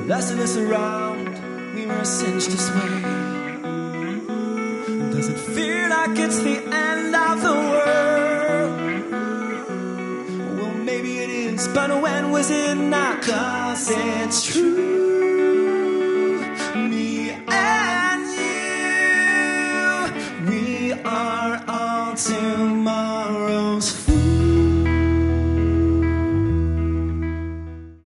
less of us around, we were a cinch to sway. Does it feel like it's the end of the world? Well, maybe it is, but when was it not? 'Cause it's true.